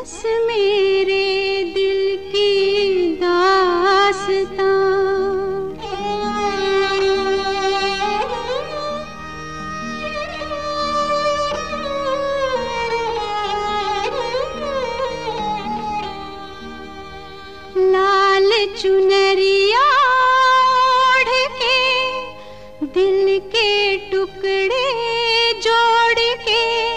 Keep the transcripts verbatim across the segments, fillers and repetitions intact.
बस मेरे दिल की दास्तां लाल चुनरिया ओढ़ के दिल के टुकड़े जोड़ के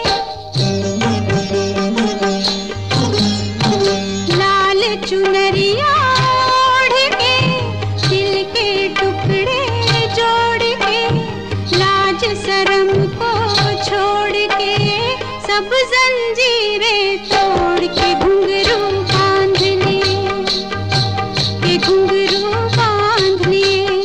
चुनरिया ओढ़ के दिल के टुकड़े जोड़ के लाज शर्म को छोड़ के सब जंजीरें तोड़ के घुंघरू बांध लिए के घुंघरू बांध लिए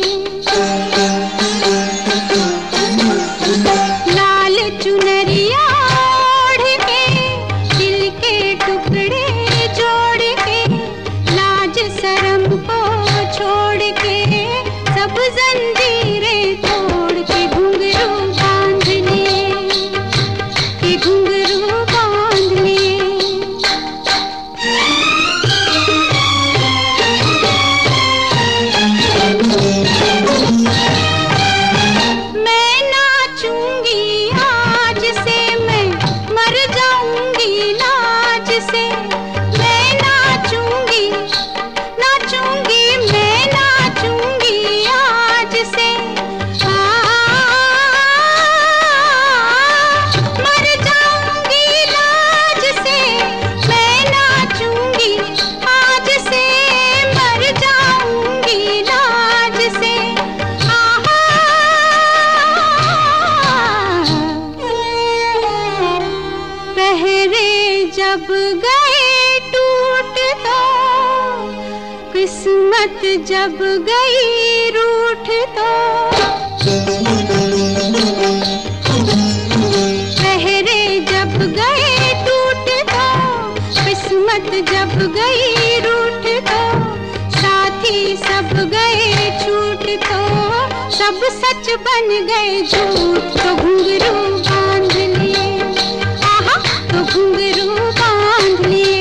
लाल चुनरिया ओढ़ के दिल के टुकड़े जोड़ के शर्म को छोड़ के सब जंजीरें तोड़ के घुंघरू बांध लिए के घुंघरू बांध लिए मैं नाचूंगी आज से मैं मर जाऊंगी लाज से मैं नाचूंगी नाचूंगी मैं नाचूंगी आज से आ, मर जाऊंगी लाज से मैं नाचूंगी आज से मर जाऊंगी लाज से आहा पहरे जब गए टूट तो किस्मत जब गई रूठ तो पहरे जब गए टूट तो किस्मत जब गई रूठ तो साथी सब गए छूट तो सब सच बन गए झूठ तो घुंघरू बांध लिए आहा तो घुंघरू बांध लिए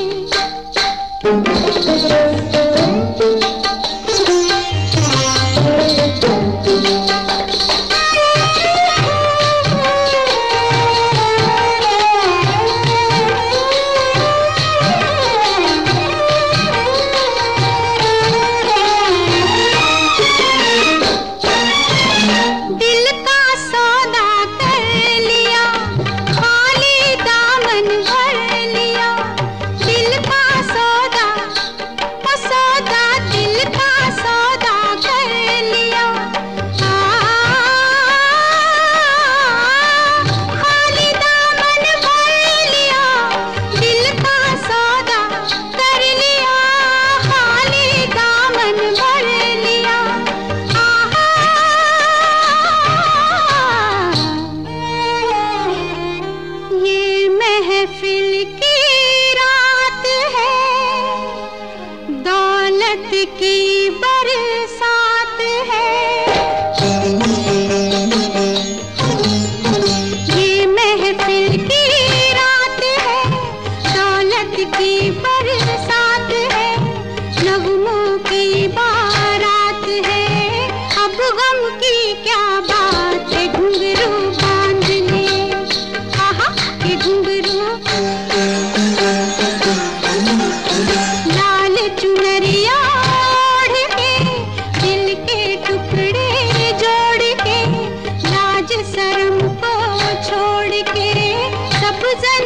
महफिल की रात है दौलत की बरसात है ये महफिल की रात है दौलत की बरसात है नगमों की बारात है अब गम की क्या बात है घुंघरू बांध लिए आहा के घुंघरू लाल चुनरिया ओढ़ के दिल के टुकड़े जोड़ के लाज शर्म को छोड़ के सब